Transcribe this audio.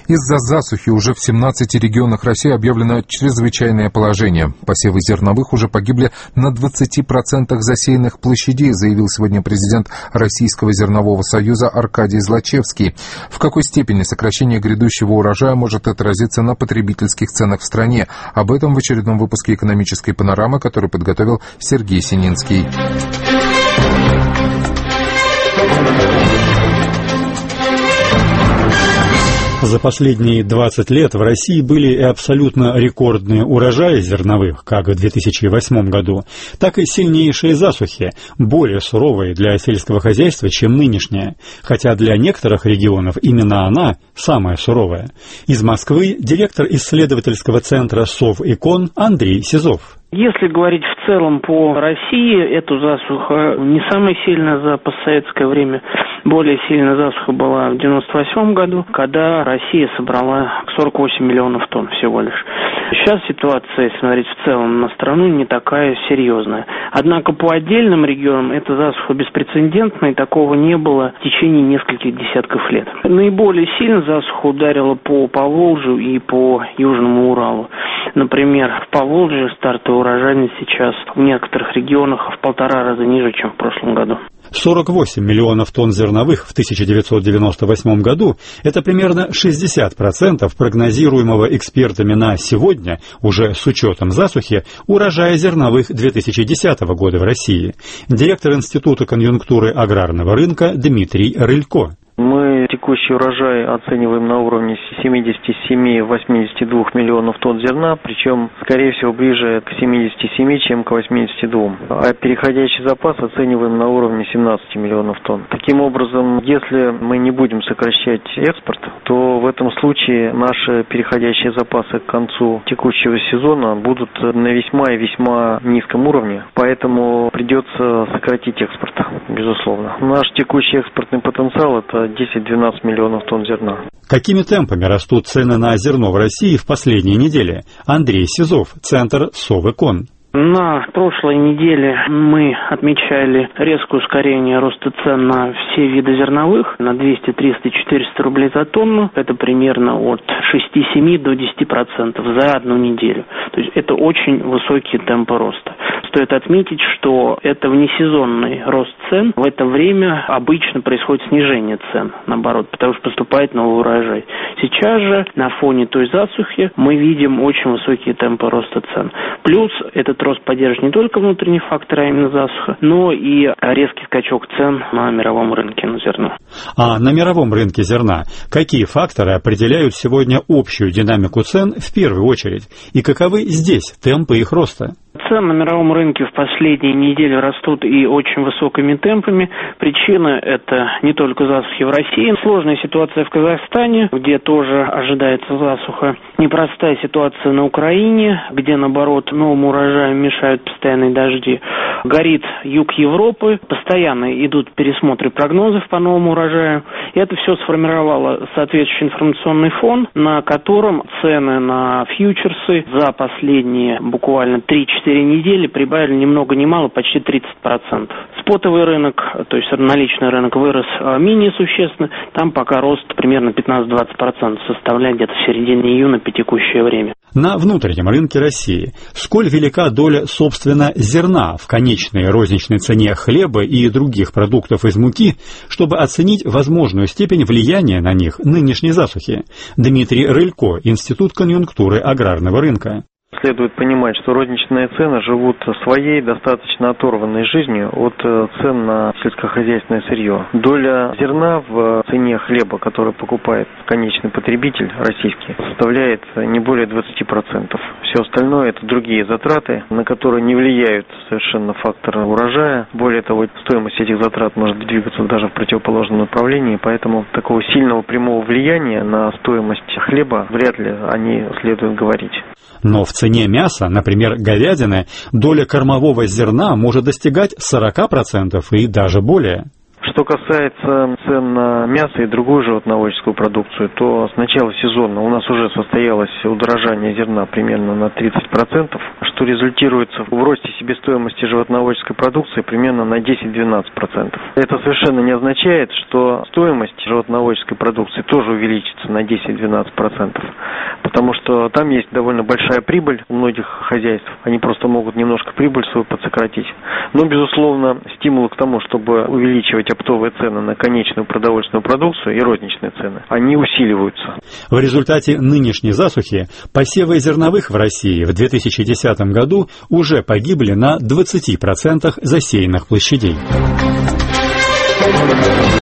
Из-за засухи уже в 17 регионах России объявлено чрезвычайное положение. Посевы зерновых уже погибли на 20% засеянных площадей, заявил сегодня президент Российского зернового союза Аркадий Злачевский. В какой степени сокращение грядущего урожая может отразиться на потребительских ценах в стране? Об этом в очередном выпуске «Экономической панорамы», который подготовил Сергей Сининский. За последние 20 лет в России были и абсолютно рекордные урожаи зерновых, как в 2008 году, так и сильнейшие засухи, более суровые для сельского хозяйства, чем нынешняя, хотя для некоторых регионов именно она самая суровая. Из Москвы директор исследовательского центра Совэкон Андрей Сизов. Если говорить в целом по России, эту засуху не самая сильная за постсоветское время. Более сильная засуха была в 1998 году, когда Россия собрала 48 миллионов тонн всего лишь. Сейчас ситуация, если смотреть в целом на страну, не такая серьезная. Однако по отдельным регионам эта засуха беспрецедентная, и такого не было в течение нескольких десятков лет. Наиболее сильно засуха ударила по Поволжью и по Южному Уралу. Например, в Поволжье стартовая урожайность сейчас в некоторых регионах в 1,5 раза ниже, чем в прошлом году. 48 миллионов тонн зерновых в 1998 году – это примерно 60% прогнозируемого экспертами на сегодня, уже с учетом засухи, урожая зерновых 2010 года в России. Директор Института конъюнктуры аграрного рынка Дмитрий Рылько. Мы текущий урожай оцениваем на уровне 77-82 миллионов тонн зерна, причем, скорее всего, ближе к 77, чем к 82. А переходящий запас оцениваем на уровне 17 миллионов тонн. Таким образом, если мы не будем сокращать экспорт, то в этом случае наши переходящие запасы к концу текущего сезона будут на весьма и весьма низком уровне, поэтому придется сократить экспорт, безусловно. Наш текущий экспортный потенциал – это 10-12 миллионов тонн зерна. Какими темпами растут цены на зерно в России в последние недели? Андрей Сизов, Центр Совэкон. На прошлой неделе мы отмечали резкое ускорение роста цен на все виды зерновых на 200, 300, 400 рублей за тонну. Это примерно от 6-7 до 10% за одну неделю. То есть это очень высокие темпы роста. Стоит отметить, что это внесезонный рост цен. В это время обычно происходит снижение цен, наоборот, потому что поступает новый урожай. Сейчас же на фоне той засухи мы видим очень высокие темпы роста цен. Плюс этот рост поддержит не только внутренний фактор, а именно засуха, но и резкий скачок цен на мировом рынке на зерно. А на мировом рынке зерна какие факторы определяют сегодня общую динамику цен в первую очередь? И каковы здесь темпы их роста? Цены на мировом рынке в последние недели растут и очень высокими темпами. Причина – это не только засухи в России. Сложная ситуация в Казахстане, где тоже ожидается засуха. Непростая ситуация на Украине, где, наоборот, новому урожаю мешают постоянные дожди. Горит юг Европы, постоянно идут пересмотры прогнозов по новому урожаю. И это все сформировало соответствующий информационный фон, на котором цены на фьючерсы за последние буквально 3-4 недели прибавили ни много ни мало, почти 30%. Спотовый рынок, то есть наличный рынок, вырос менее существенно. Там пока рост примерно 15-20% составляет где-то в середине июня по текущее время. На внутреннем рынке России сколь велика доля, собственно, зерна в конечной розничной цене хлеба и других продуктов из муки, чтобы оценить возможную степень влияния на них нынешней засухи? Дмитрий Рылько, Институт конъюнктуры аграрного рынка. Следует понимать, что розничные цены живут своей достаточно оторванной жизнью от цен на сельскохозяйственное сырье. Доля зерна в цене хлеба, который покупает конечный потребитель российский, составляет не более 20%. Все остальное – это другие затраты, на которые не влияют совершенно факторы урожая. Более того, стоимость этих затрат может двигаться даже в противоположном направлении, поэтому такого сильного прямого влияния на стоимость хлеба вряд ли о ней следует говорить. Но в цене мяса, например, говядины, доля кормового зерна может достигать 40% и даже более. Что касается цен на мясо и другую животноводческую продукцию, то с начала сезона у нас уже состоялось удорожание зерна примерно на 30%, что результируется в росте себестоимости животноводческой продукции примерно на 10-12%. Это совершенно не означает, что стоимость животноводческой продукции тоже увеличится на 10-12%, потому что там есть довольно большая прибыль у многих хозяйств. Они просто могут немножко прибыль свою подсократить. Но, безусловно, стимулы к тому, чтобы увеличивать оптовые цены на конечную продовольственную продукцию и розничные цены, они усиливаются. В результате нынешней засухи посевы зерновых в России в 2010 году уже погибли на 20% засеянных площадей.